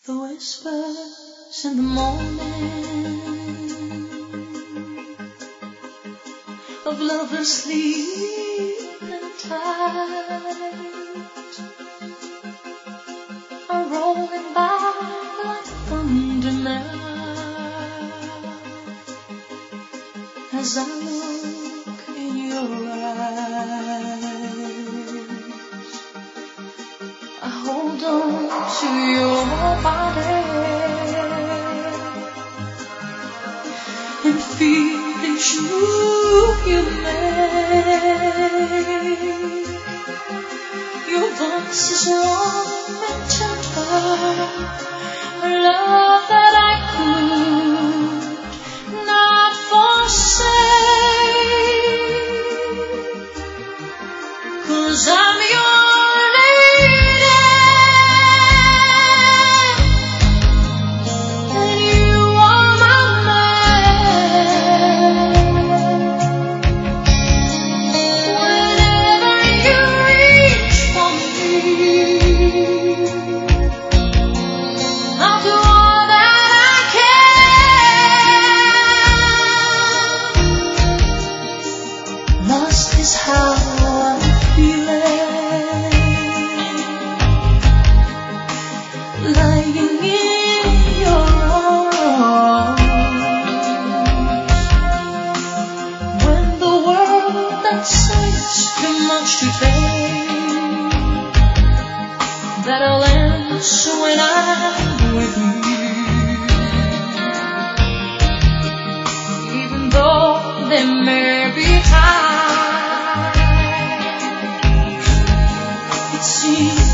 The whispers in the morning of lovers sleeping tight are rolling by like thunder now as I look in your eyes. I hold on to your body and feel each move you make. Your voice is warm and tender, a love that I could not forsake, 'cause I'm your that I'll answer when I'm with you, even though there may be times it seems